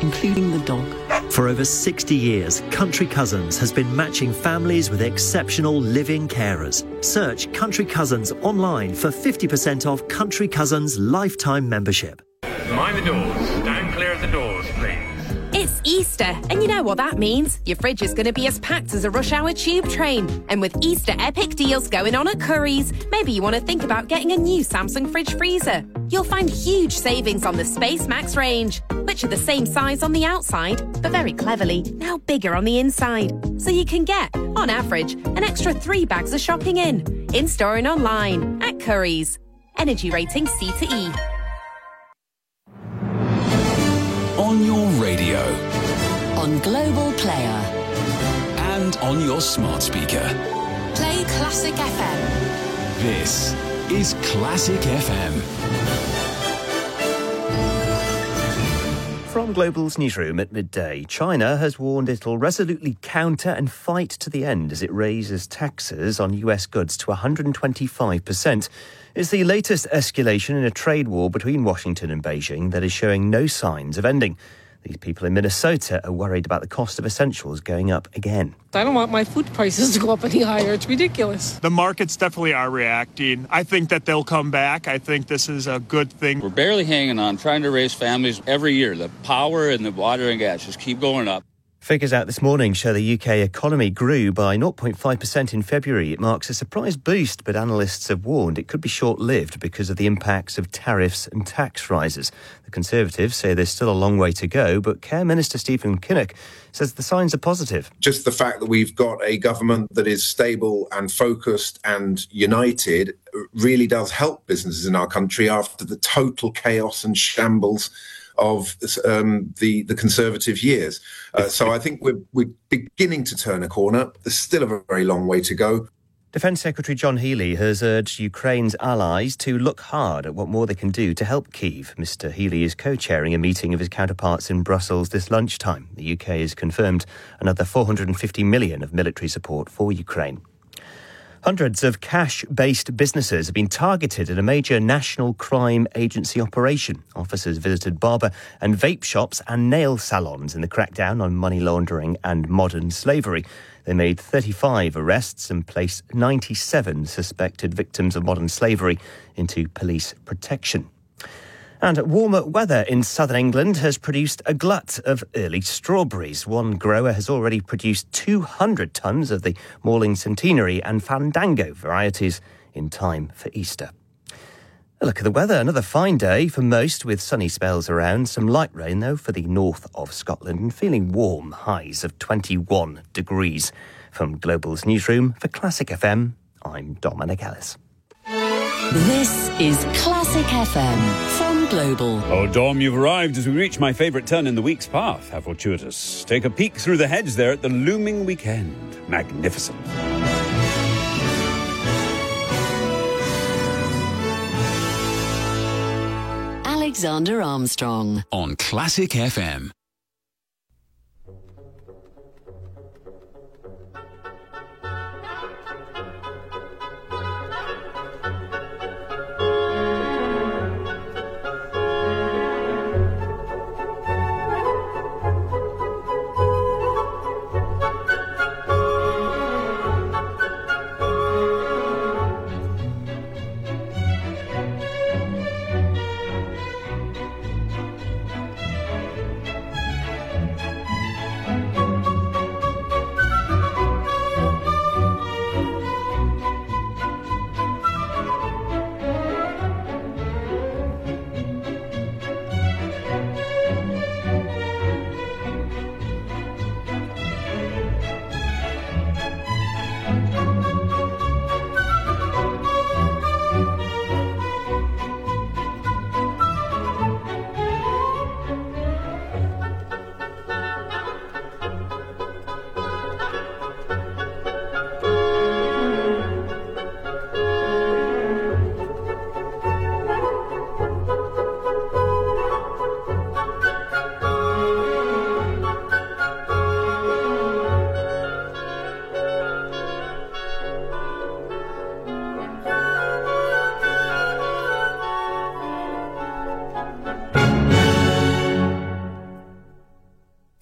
including the dog. For over 60 years, Country Cousins has been matching families with exceptional living carers. Search Country Cousins online for 50% off Country Cousins lifetime membership. Mind the doors. Stand clear of the doors, please. It's Easter, and you know what that means. Your fridge is going to be as packed as a rush hour tube train. And with Easter epic deals going on at Currys, maybe you want to think about getting a new Samsung fridge freezer. You'll find huge savings on the Space Max range, which are the same size on the outside, but very cleverly, now bigger on the inside. So you can get, on average, an extra 3 bags of shopping in store and online, at Currys. Energy rating C to E. On your radio. On Global Player. And on your smart speaker. Play Classic FM. This is Classic FM. From Global's newsroom at midday, China has warned it'll resolutely counter and fight to the end as it raises taxes on US goods to 125%. It's the latest escalation in a trade war between Washington and Beijing that is showing no signs of ending. These people in Minnesota are worried about the cost of essentials going up again. I don't want my food prices to go up any higher. It's ridiculous. The markets definitely are reacting. I think that they'll come back. I think this is a good thing. We're barely hanging on, trying to raise families every year. The power and the water and gas just keep going up. Figures out this morning show the UK economy grew by 0.5% in February. It marks a surprise boost, but analysts have warned it could be short-lived because of the impacts of tariffs and tax rises. The Conservatives say there's still a long way to go, but Care Minister Stephen Kinnock says the signs are positive. Just the fact that we've got a government that is stable and focused and united really does help businesses in our country after the total chaos and shambles of the Conservative years. So I think we're beginning to turn a corner. There's still a very long way to go. Defence Secretary John Healey has urged Ukraine's allies to look hard at what more they can do to help Kyiv. Mr Healey is co-chairing a meeting of his counterparts in Brussels this lunchtime. The UK has confirmed another $450 million of military support for Ukraine. Hundreds of cash-based businesses have been targeted in a major national crime agency operation. Officers visited barber and vape shops and nail salons in the crackdown on money laundering and modern slavery. They made 35 arrests and placed 97 suspected victims of modern slavery into police protection. And warmer weather in southern England has produced a glut of early strawberries. One grower has already produced 200 tonnes of the Morling Centenary and Fandango varieties in time for Easter. A look at the weather. Another fine day for most with sunny spells around. Some light rain, though, for the north of Scotland and feeling warm, highs of 21 degrees. From Global's newsroom for Classic FM, I'm Dominic Ellis. This is Classic FM from Global. Oh, Dom, you've arrived as we reach my favourite turn in the week's path. How fortuitous. Take a peek through the hedge there at the looming weekend. Magnificent. Alexander Armstrong on Classic FM.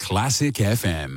Classic FM.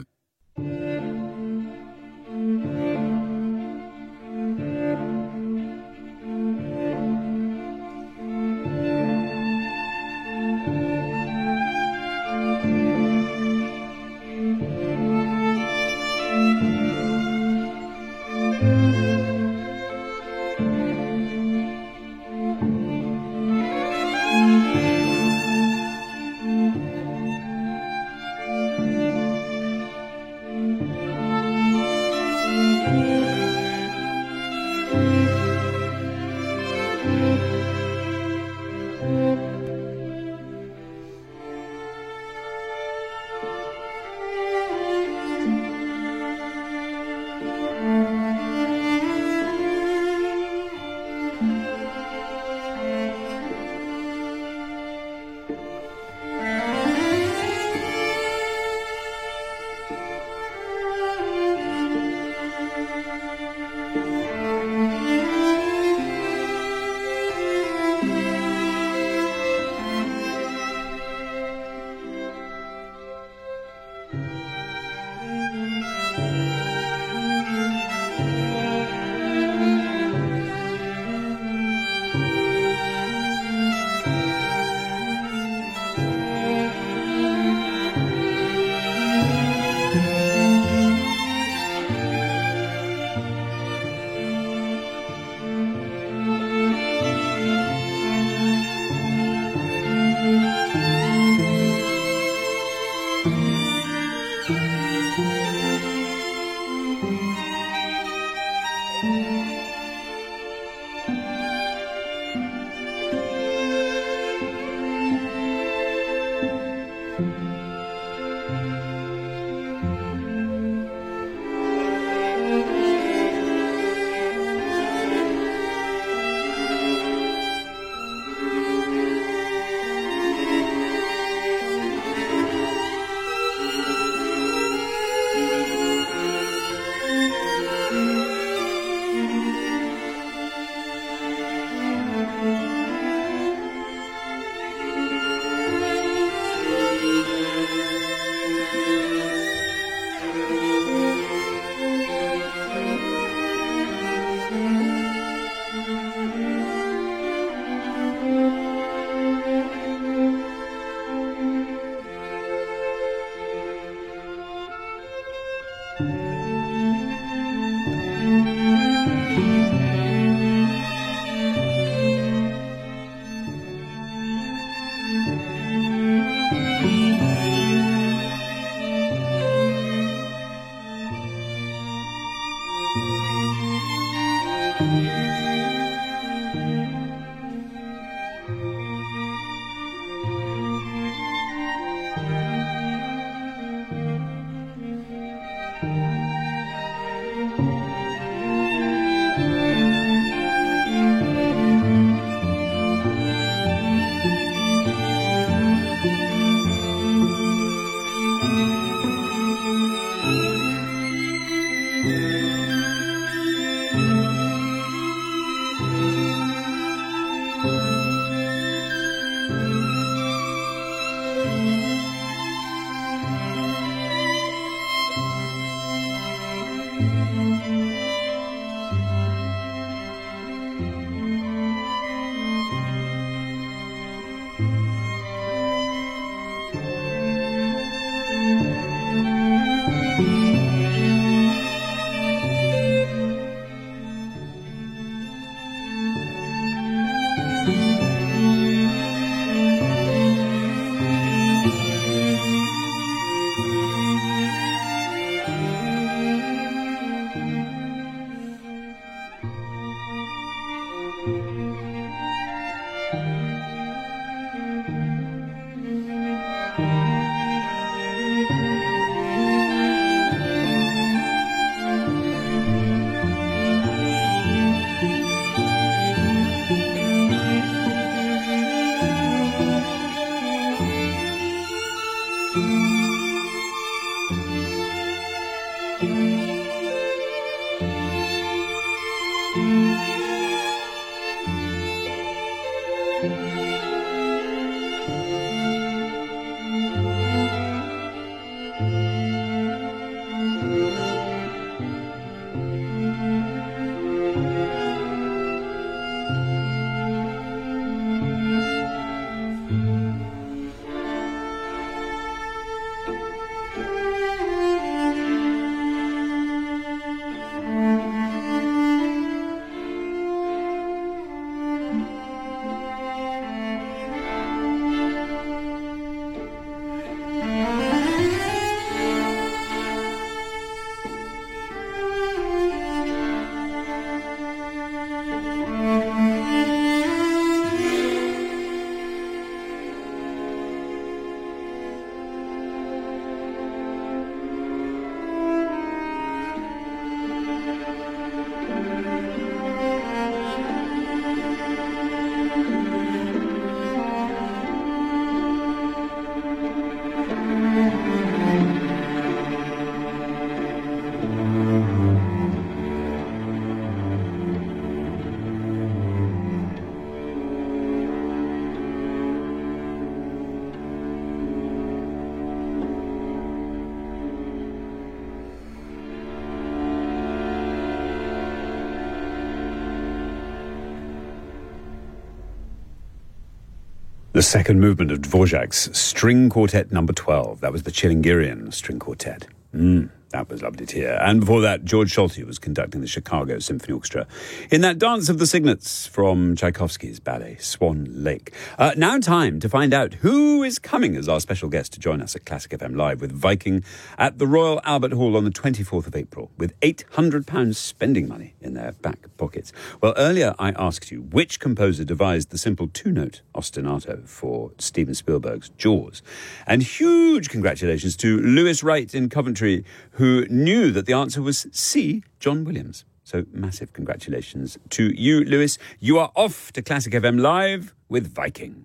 The second movement of Dvorak's String Quartet number 12. That was the Chilingirian String Quartet. That was lovely to hear. And before that, George Solti was conducting the Chicago Symphony Orchestra in that Dance of the Cygnets from Tchaikovsky's ballet Swan Lake. Now time to find out who is coming as our special guest to join us at Classic FM Live with Viking at the Royal Albert Hall on the 24th of April with £800 spending money in their back pockets. Well, earlier I asked you which composer devised the simple two-note ostinato for Steven Spielberg's Jaws. And huge congratulations to Lewis Wright in Coventry, who knew that the answer was C, John Williams. So massive congratulations to you, Lewis. You are off to Classic FM Live with Viking.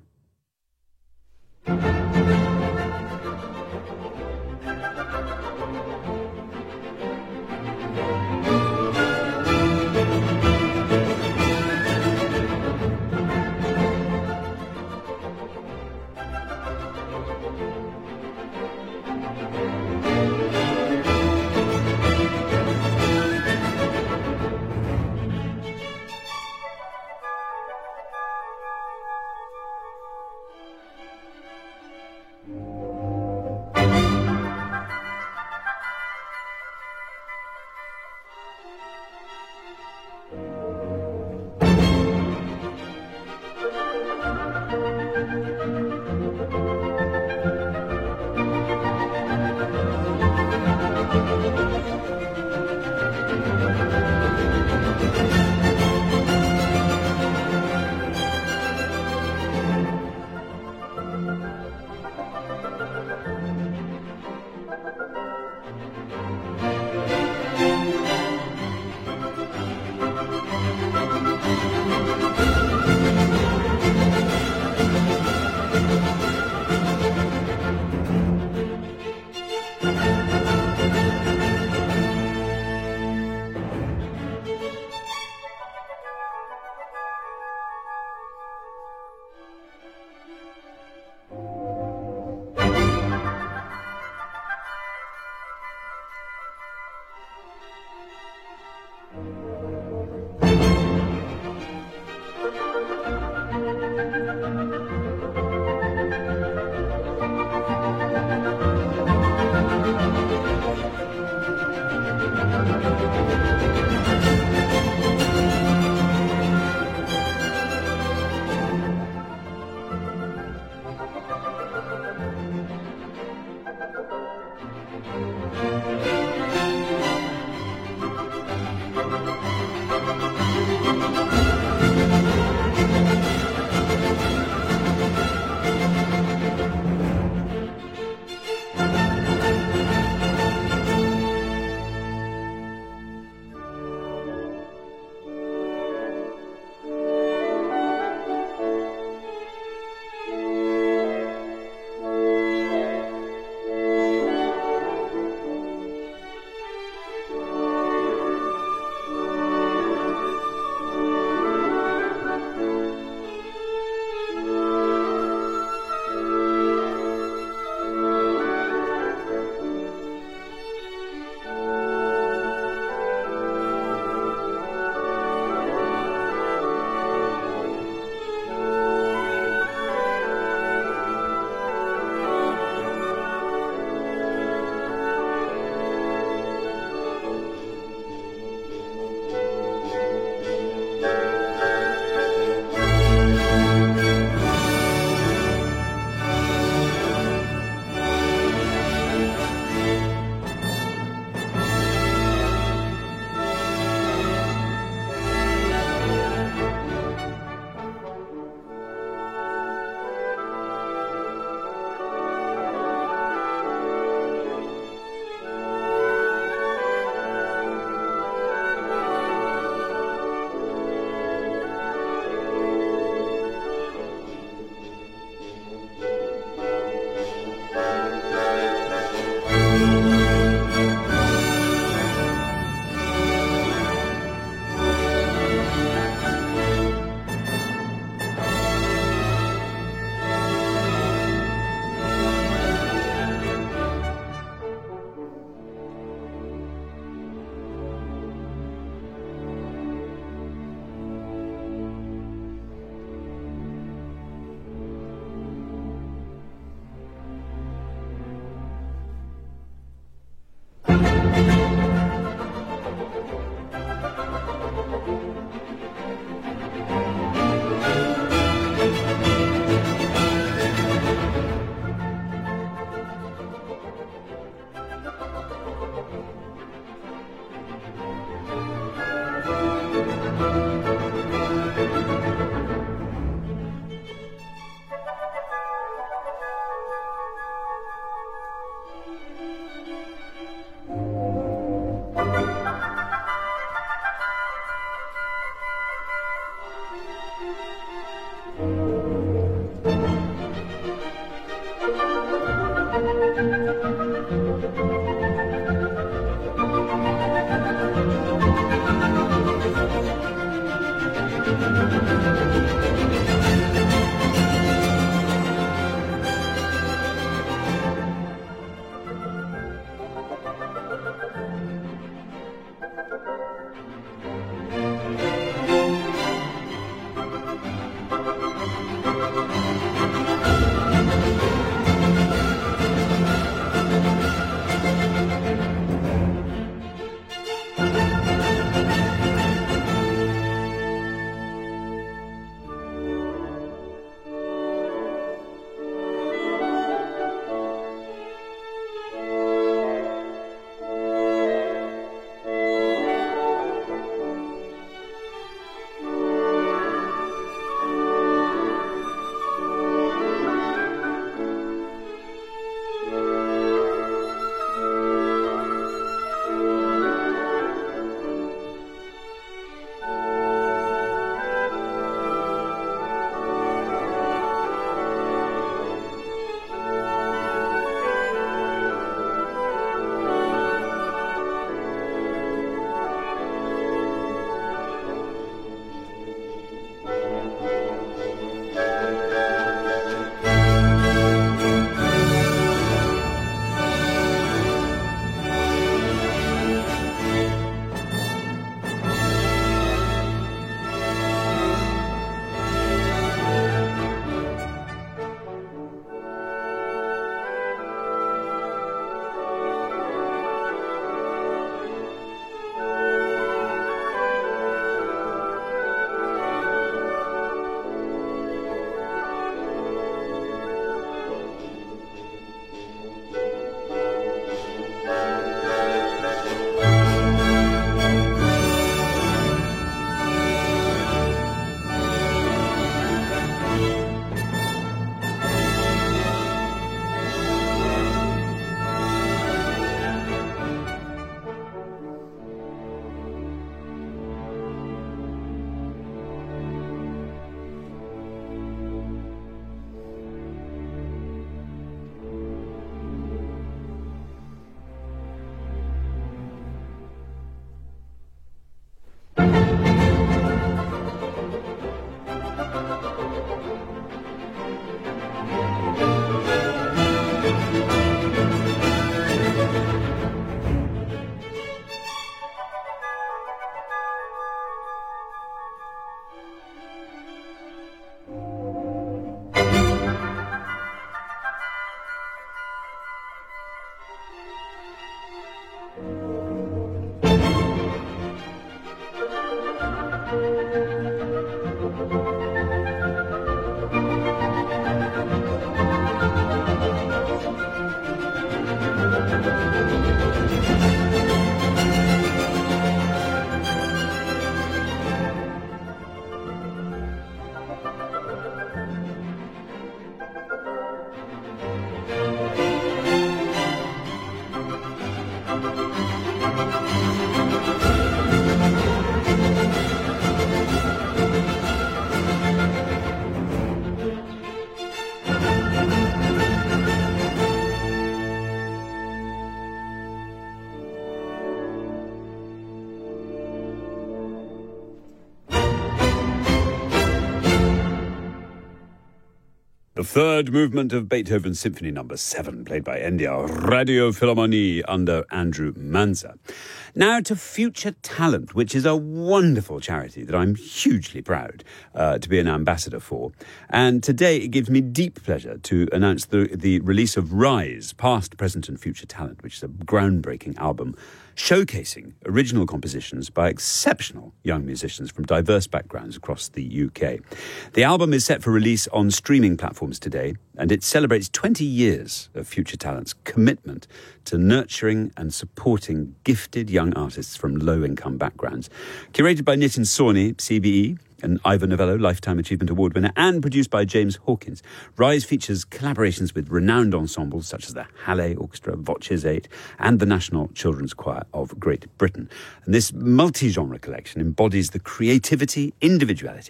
The third movement of Beethoven's Symphony No. 7, played by NDR Radio Philharmonie under Andrew Manza. Now to Future Talent, which is a wonderful charity that I'm hugely proud to be an ambassador for. And today it gives me deep pleasure to announce the release of Rise, Past, Present and Future Talent, which is a groundbreaking album showcasing original compositions by exceptional young musicians from diverse backgrounds across the UK. The album is set for release on streaming platforms today, and it celebrates 20 years of Future Talent's commitment to nurturing and supporting gifted young artists from low-income backgrounds. Curated by Nitin Sawhney, CBE, an Ivor Novello Lifetime Achievement Award winner, and produced by James Hawkins. Rise features collaborations with renowned ensembles such as the Halle Orchestra, Voces 8, and the National Children's Choir of Great Britain. And this multi-genre collection embodies the creativity, individuality,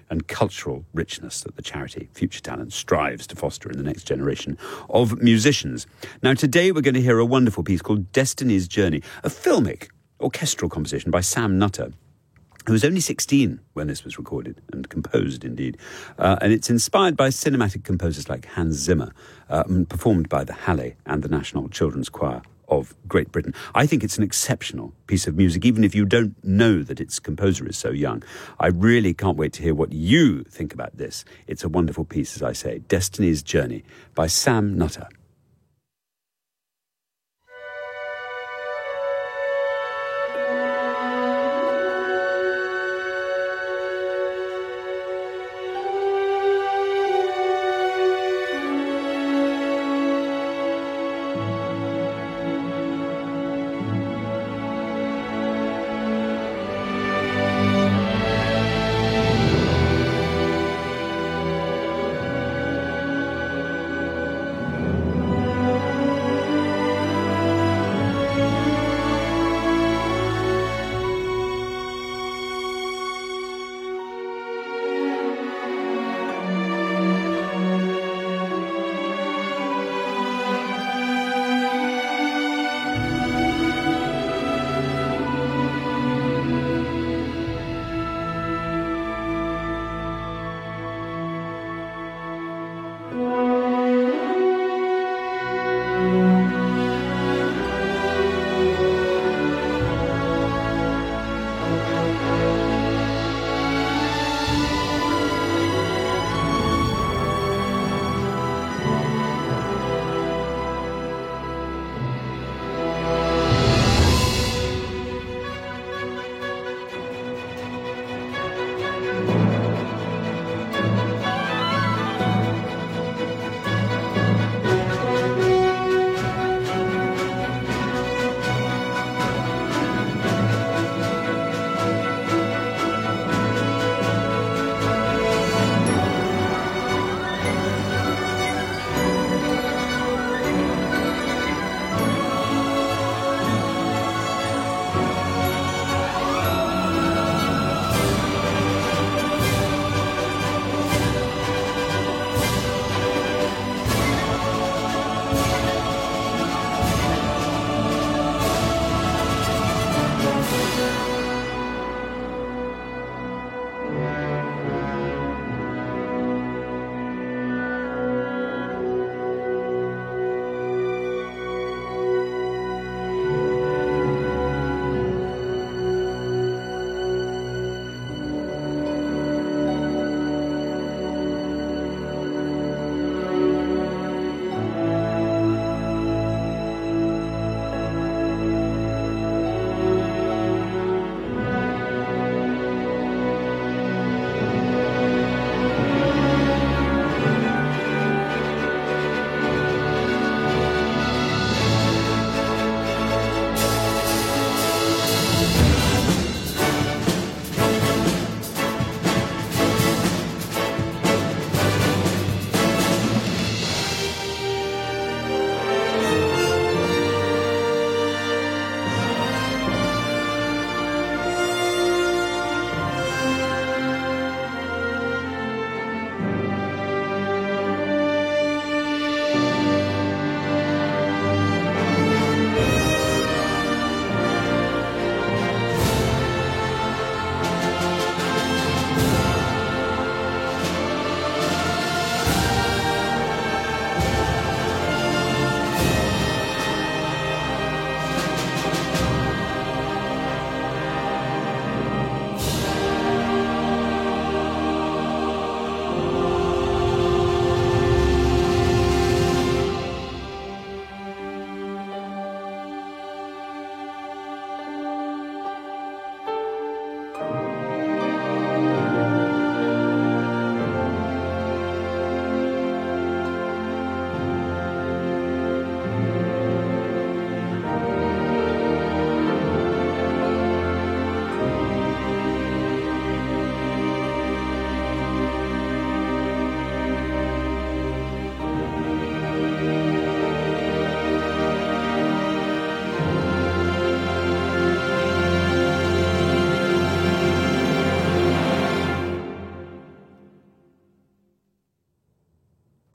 and cultural richness that the charity Future Talent strives to foster in the next generation of musicians. Now, today we're going to hear a wonderful piece called Destiny's Journey, a filmic orchestral composition by Sam Nutter, who was only 16 when this was recorded and composed, indeed. And it's inspired by cinematic composers like Hans Zimmer, and performed by the Halle and the National Children's Choir of Great Britain. I think it's an exceptional piece of music, even if you don't know that its composer is so young. I really can't wait to hear what you think about this. It's a wonderful piece, as I say, Destiny's Journey by Sam Nutter.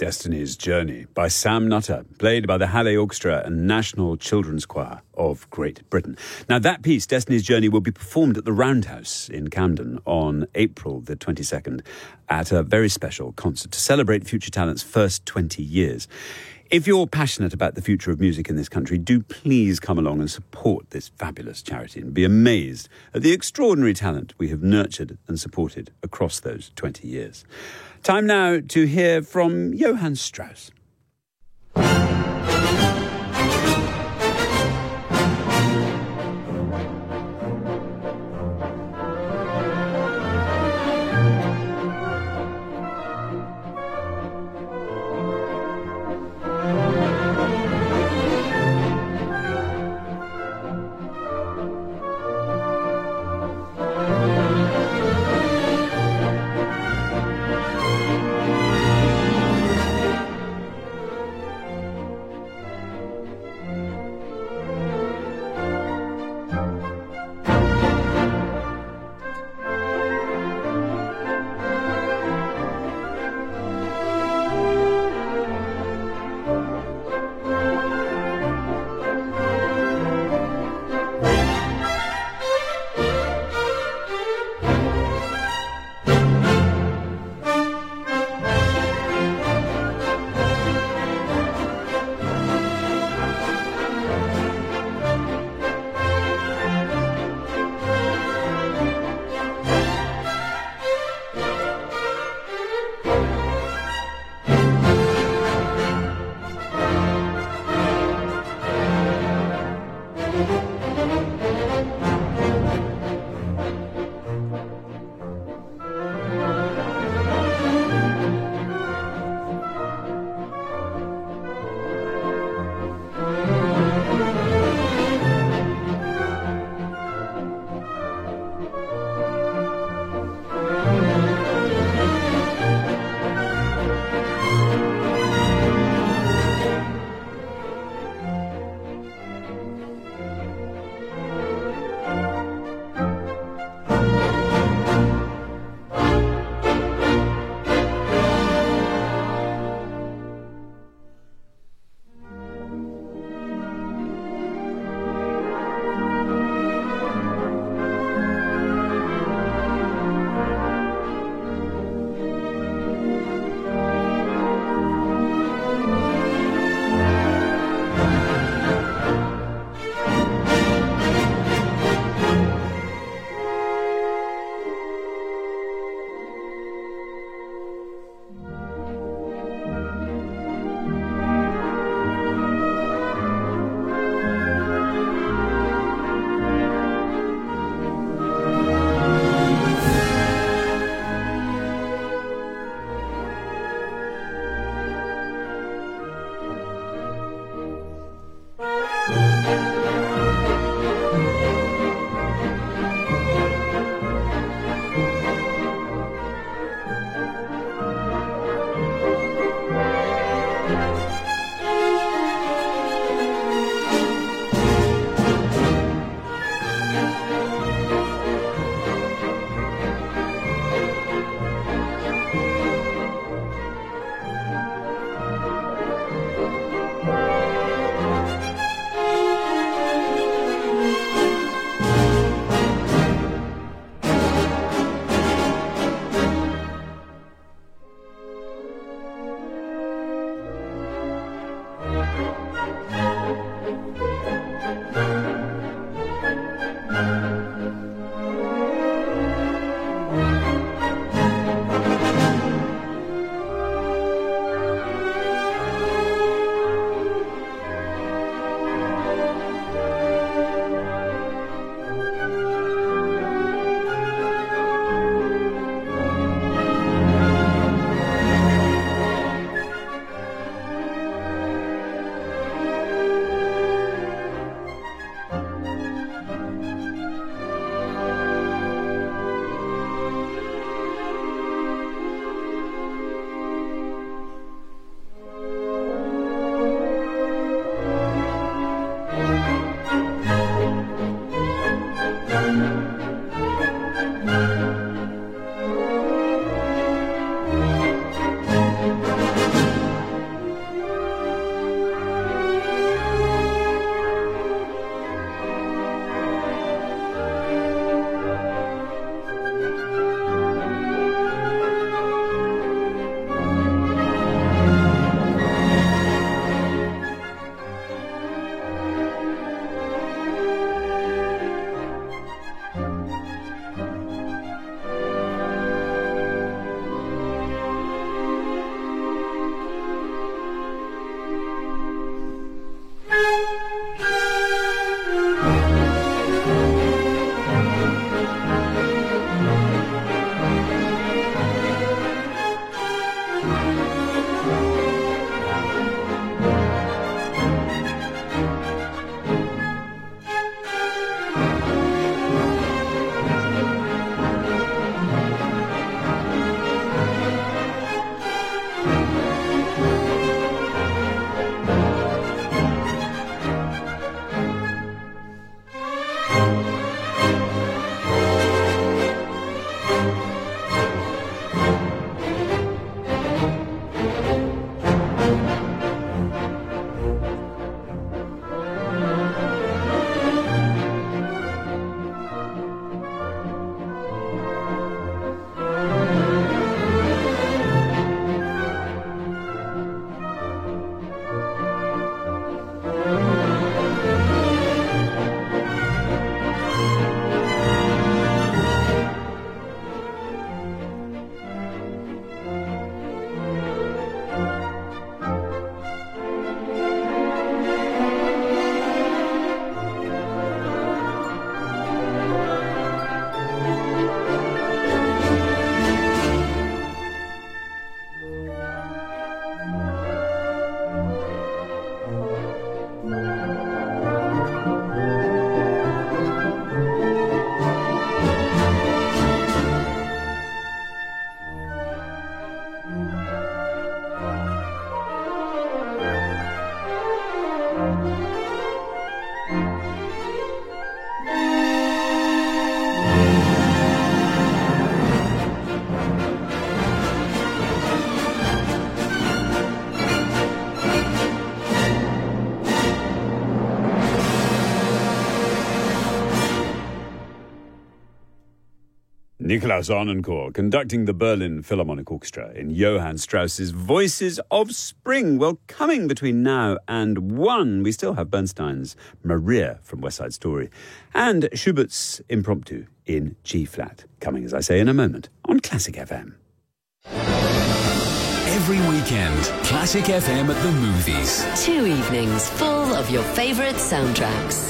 Destiny's Journey by Sam Nutter, played by the Halle Orchestra and National Children's Choir of Great Britain. Now, that piece, Destiny's Journey, will be performed at the Roundhouse in Camden on April the 22nd at a very special concert to celebrate Future Talent's first 20 years. If you're passionate about the future of music in this country, do please come along and support this fabulous charity and be amazed at the extraordinary talent we have nurtured and supported across those 20 years. Time now to hear from Johann Strauss. Nikolaus Arnoncourt conducting the Berlin Philharmonic Orchestra in Johann Strauss's Voices of Spring. Well, coming between now and 1, we still have Bernstein's Maria from West Side Story and Schubert's Impromptu in G-flat, coming, as I say, in a moment on Classic FM. Every weekend, Classic FM at the movies. 2 evenings full of your favourite soundtracks.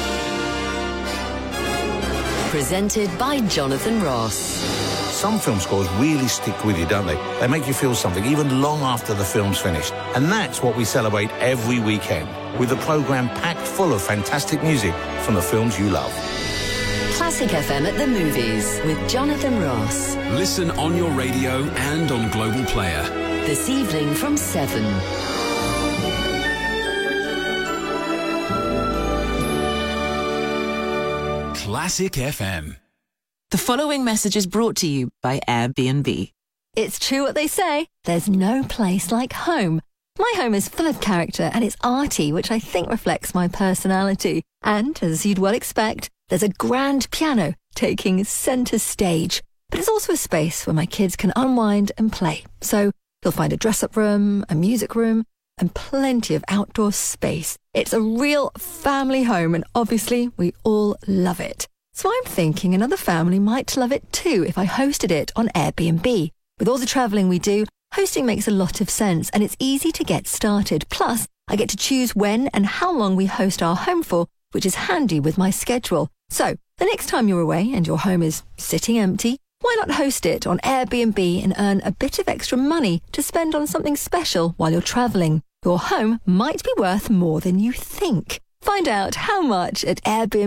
Presented by Jonathan Ross. Some film scores really stick with you, don't they? They make you feel something even long after the film's finished. And that's what we celebrate every weekend, with a programme packed full of fantastic music from the films you love. Classic FM at the movies with Jonathan Ross. Listen on your radio and on Global Player. This evening from 7. Classic FM. The following message is brought to you by Airbnb. It's true what they say. There's no place like home. My home is full of character and it's arty, which I think reflects my personality. And, as you'd well expect, there's a grand piano taking centre stage. But it's also a space where my kids can unwind and play. So you'll find a dress-up room, a music room, and plenty of outdoor space. It's a real family home, and obviously we all love it. So I'm thinking another family might love it too if I hosted it on Airbnb. With all the travelling we do, hosting makes a lot of sense, and it's easy to get started. Plus, I get to choose when and how long we host our home for, which is handy with my schedule. So, the next time you're away and your home is sitting empty, why not host it on Airbnb and earn a bit of extra money to spend on something special while you're travelling? Your home might be worth more than you think. Find out how much at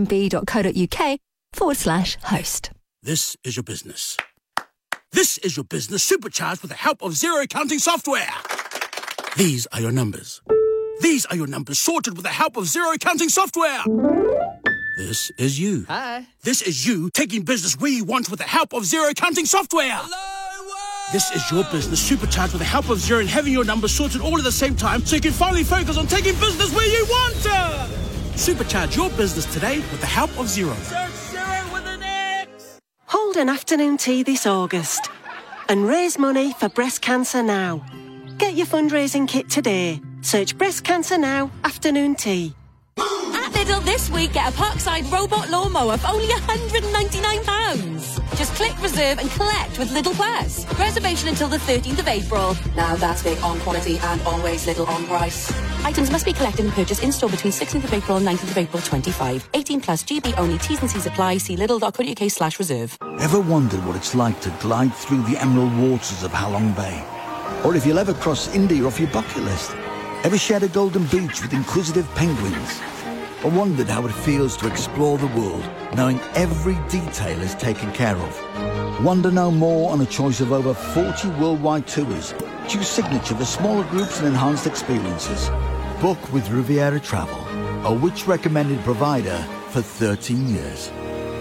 airbnb.co.uk/host. This is your business. This is your business supercharged with the help of Xero accounting software. These are your numbers. These are your numbers sorted with the help of Xero accounting software. This is you. Hi. This is you taking business where you want with the help of Xero accounting software. Hello. This is your business supercharged with the help of Xero and having your numbers sorted all at the same time so you can finally focus on taking business where you want to. Supercharge your business today with the help of Xero. Search Xero with an X. Hold an afternoon tea this August and raise money for breast cancer now. Get your fundraising kit today. Search Breast Cancer Now afternoon tea. At Lidl this week, get a Parkside robot lawnmower for only £199. Just click reserve and collect with Lidl Plus. Reservation until the 13th of April. Now that's big on quality and always Lidl on price. Items must be collected and purchased in store between 16th of April and 19th of April 25. 18 plus GB only. T's and C's apply. See lidl.co.uk/reserve. Ever wondered what it's like to glide through the emerald waters of Halong Bay? Or if you'll ever cross India off your bucket list? Ever shared a golden beach with inquisitive penguins? Or wondered how it feels to explore the world, knowing every detail is taken care of? Wonder no more on a choice of over 40 worldwide tours. Choose Signature for smaller groups and enhanced experiences. Book with Riviera Travel, a Which recommended provider for 13 years.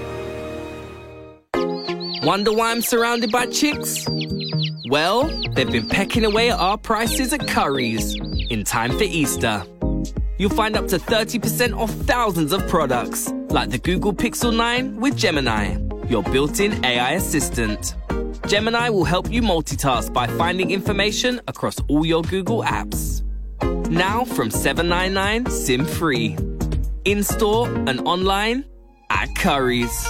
Wonder why I'm surrounded by chicks? Well, they've been pecking away at our prices at Currys in time for Easter. You'll find up to 30% off thousands of products, like the Google Pixel 9 with Gemini, your built-in AI assistant. Gemini will help you multitask by finding information across all your Google apps. Now from $7.99 SIM-free. In-store and online at Currys.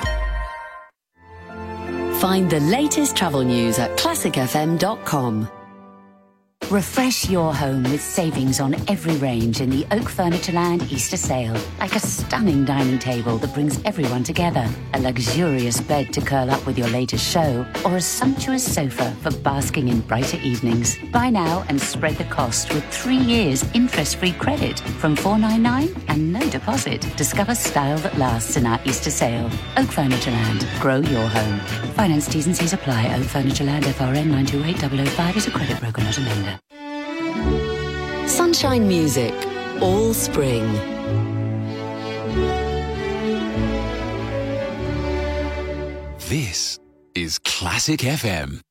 Find the latest travel news at classicfm.com. Refresh your home with savings on every range in the Oak Furnitureland Easter sale. Like a stunning dining table that brings everyone together, a luxurious bed to curl up with your latest show, or a sumptuous sofa for basking in brighter evenings. Buy now and spread the cost with 3 years interest-free credit from $4.99 and no deposit. Discover style that lasts in our Easter sale. Oak Furnitureland. Grow your home. Finance T's and C's apply. Oak Furnitureland FRN 928005 is a credit broker, not a lender. Sunshine Music, all spring. This is Classic FM.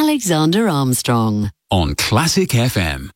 Alexander Armstrong. On Classic FM.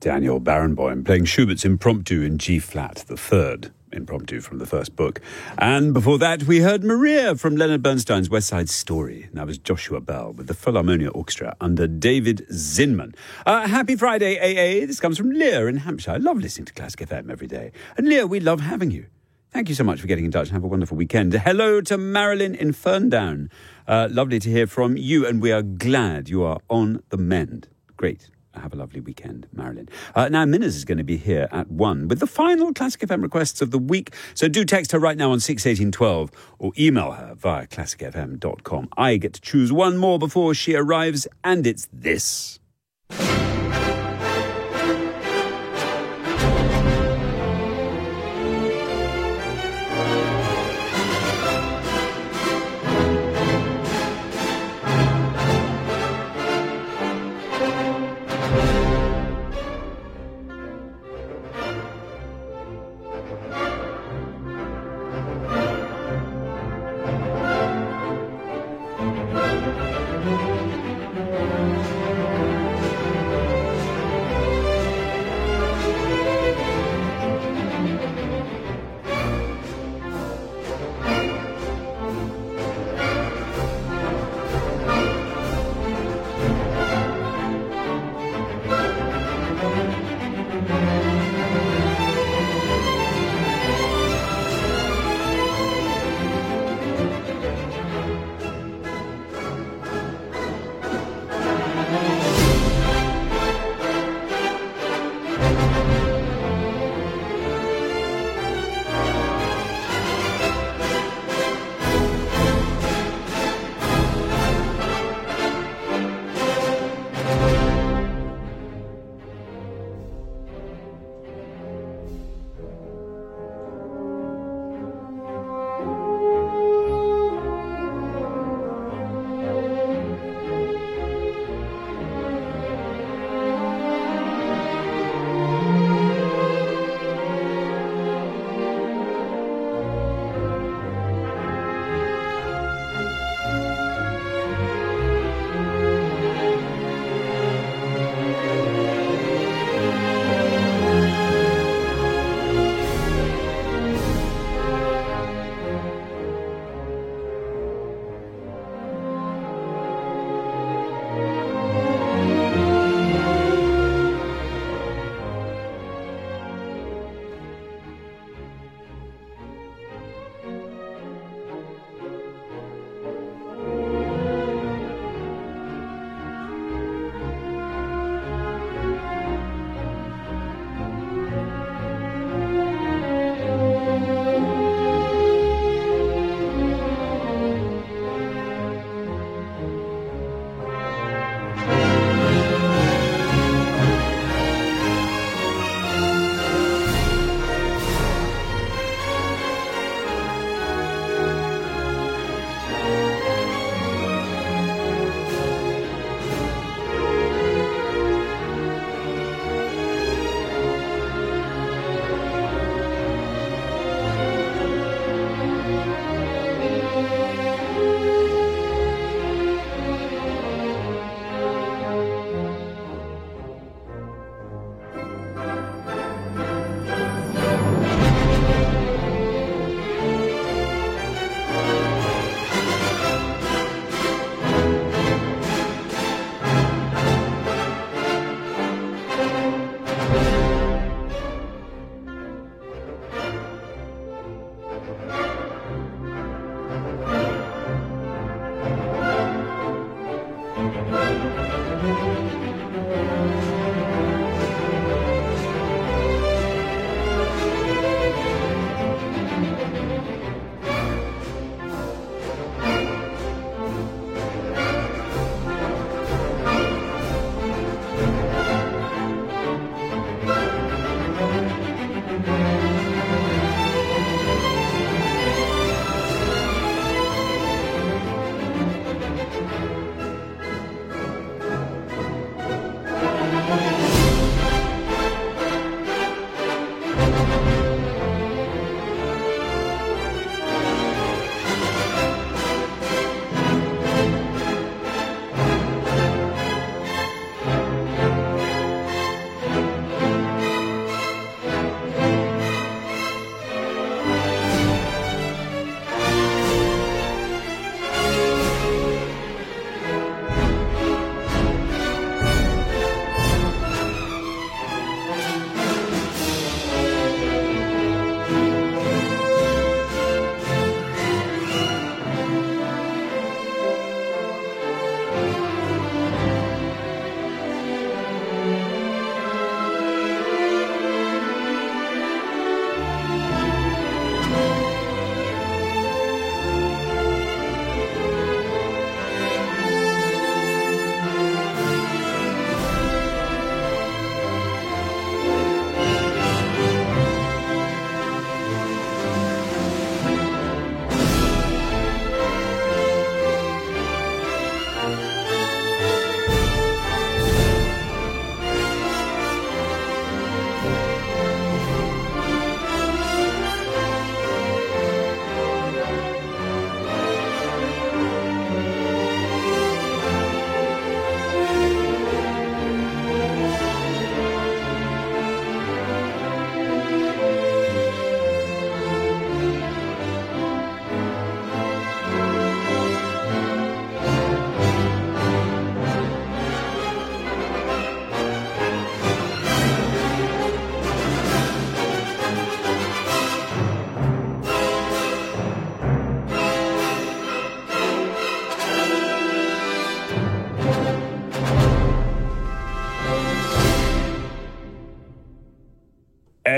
Daniel Barenboim playing Schubert's Impromptu in G-flat, the third impromptu from the first book. And before that, we heard Maria from Leonard Bernstein's West Side Story. And that was Joshua Bell with the Philharmonia Orchestra under David Zinman. Happy Friday, AA. This comes from Lear in Hampshire. I love listening to Classic FM every day. And Lear, we love having you. Thank you so much for getting in touch and have a wonderful weekend. Hello to Marilyn in Ferndown. Lovely to hear from you, and we are glad you are on the mend. Great. Have a lovely weekend, Marilyn. Now, Minners is going to be here at 1 with the final Classic FM requests of the week. So do text her right now on 61812 or email her via classicfm.com. I get to choose one more before she arrives, and it's this.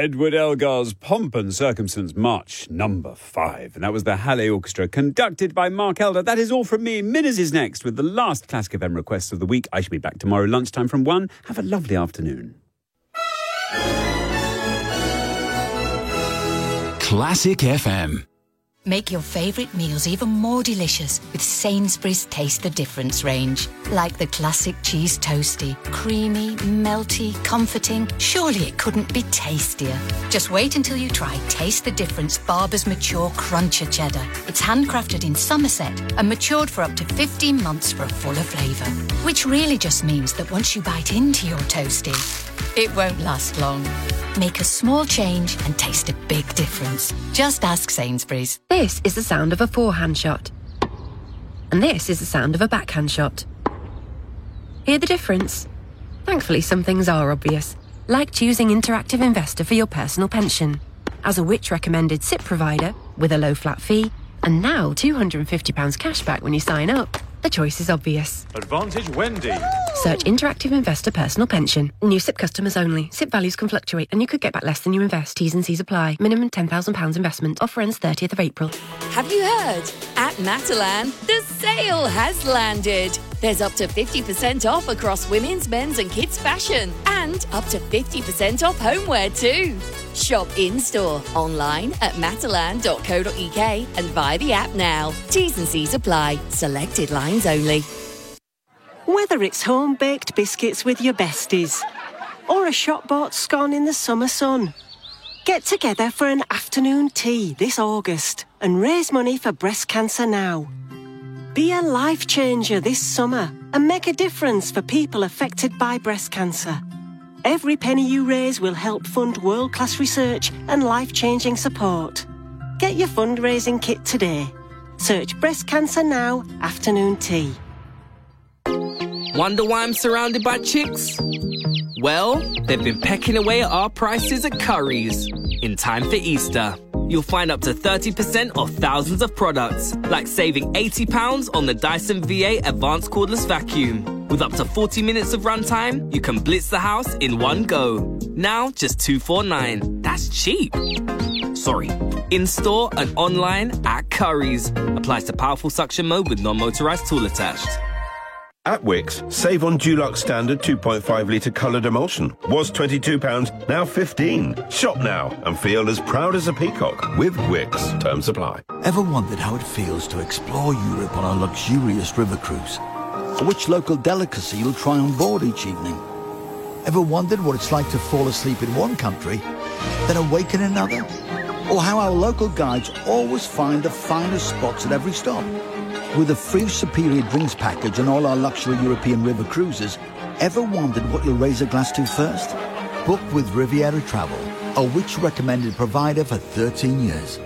Edward Elgar's Pomp and Circumstance March number 5. And that was the Halle Orchestra, conducted by Mark Elder. That is all from me. Minnes is next with the last Classic FM requests of the week. I shall be back tomorrow lunchtime from 1. Have a lovely afternoon. Classic FM. Make your favourite meals even more delicious with Sainsbury's Taste the Difference range. Like the classic cheese toasty. Creamy, melty, comforting. Surely it couldn't be tastier. Just wait until you try Taste the Difference Barber's Mature Cruncher Cheddar. It's handcrafted in Somerset and matured for up to 15 months for a fuller flavour. Which really just means that once you bite into your toasty, it won't last long. Make a small change and taste a big difference. Just ask Sainsbury's. This is the sound of a forehand shot. And this is the sound of a backhand shot. Hear the difference? Thankfully, some things are obvious. Like choosing Interactive Investor for your personal pension. As a Which recommended SIP provider with a low flat fee, and now £250 cash back when you sign up. The choice is obvious. Advantage Wendy. Search Interactive Investor Personal Pension. New SIP customers only. SIP values can fluctuate and you could get back less than you invest. T's and C's apply. Minimum £10,000 investment. Offer ends 30th of April. Have you heard? At Matalan, the sale has landed. There's up to 50% off across women's, men's and kids' fashion. And up to 50% off homeware too. Shop in-store, online at matalan.co.uk and via the app now. T's and C's apply. Selected lines only. Whether it's home-baked biscuits with your besties or a shop-bought scone in the summer sun, get together for an afternoon tea this August and raise money for breast cancer now. Be a life changer this summer and make a difference for people affected by breast cancer. Every penny you raise will help fund world-class research and life-changing support. Get your fundraising kit today. Search Breast Cancer Now Afternoon Tea. Wonder why I'm surrounded by chicks? Well, they've been pecking away at our prices at Currys. In time for Easter, you'll find up to 30% off thousands of products, like saving £80 on the Dyson V8 Advanced Cordless Vacuum. With up to 40 minutes of runtime, you can blitz the house in one go. Now, just $249. That's cheap. Sorry. In-store and online at Currys. Applies to powerful suction mode with non-motorised tool attached. At Wickes, save on Dulux Standard 2.5 litre coloured emulsion. Was £22, now $15. Shop now and feel as proud as a peacock with Wickes. Terms apply. Ever wondered how it feels to explore Europe on a luxurious river cruise? Or which local delicacy you'll try on board each evening? Ever wondered what it's like to fall asleep in one country, then awake in another? Or how our local guides always find the finest spots at every stop? With a free superior drinks package and all our luxury European river cruises, ever wondered what you'll raise a glass to first? Book with Riviera Travel, a Which recommended provider for 13 years.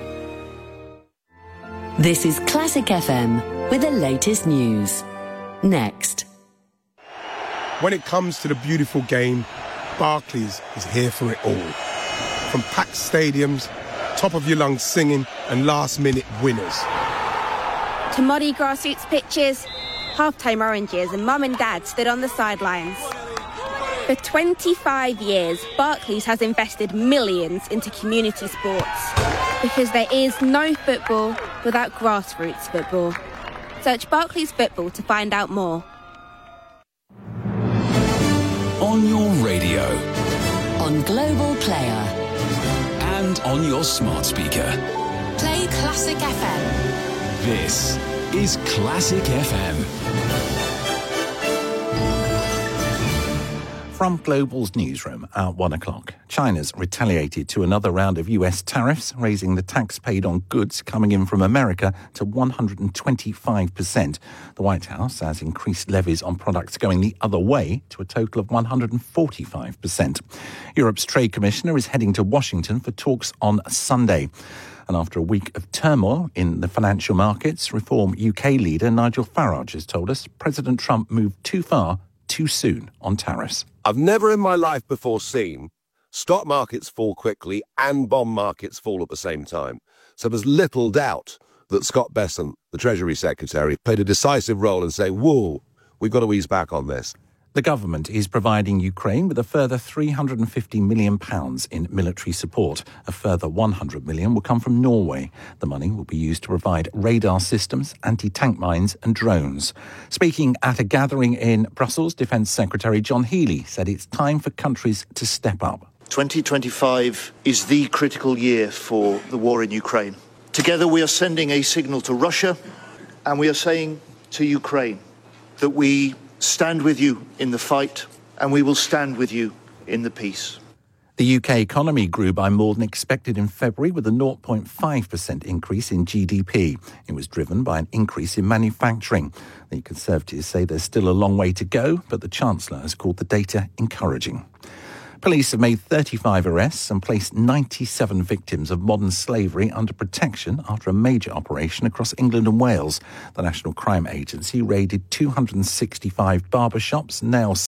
This is Classic FM with the latest news. Next. When it comes to the beautiful game, Barclays is here for it all. From packed stadiums, top of your lungs singing and last-minute winners. To muddy grassroots pitches, half-time oranges and mum and dad stood on the sidelines. For 25 years, Barclays has invested millions into community sports because there is no football without grassroots football. Search Barclays Football to find out more. On your radio. On Global Player. And on your smart speaker. Play Classic FM. This is Classic FM. From Global's newsroom at 1 o'clock, China's retaliated to another round of US tariffs, raising the tax paid on goods coming in from America to 125%. The White House has increased levies on products going the other way to a total of 145%. Europe's Trade Commissioner is heading to Washington for talks on Sunday. And after a week of turmoil in the financial markets, Reform UK leader Nigel Farage has told us President Trump moved too far, too soon on tariffs. I've never in my life before seen stock markets fall quickly and bond markets fall at the same time. So there's little doubt that Scott Bessent, the Treasury Secretary, played a decisive role in saying, whoa, we've got to ease back on this. The government is providing Ukraine with a further £350 million in military support. A further £100 million will come from Norway. The money will be used to provide radar systems, anti-tank mines and drones. Speaking at a gathering in Brussels, Defence Secretary John Healey said it's time for countries to step up. 2025 is the critical year for the war in Ukraine. Together we are sending a signal to Russia, and we are saying to Ukraine that we stand with you in the fight, and we will stand with you in the peace. The UK economy grew by more than expected in February, with a 0.5% increase in GDP. It was driven by an increase in manufacturing. The Conservatives say there's still a long way to go, but the Chancellor has called the data encouraging. Police have made 35 arrests and placed 97 victims of modern slavery under protection after a major operation across England and Wales. The National Crime Agency raided 265 barber shops, nail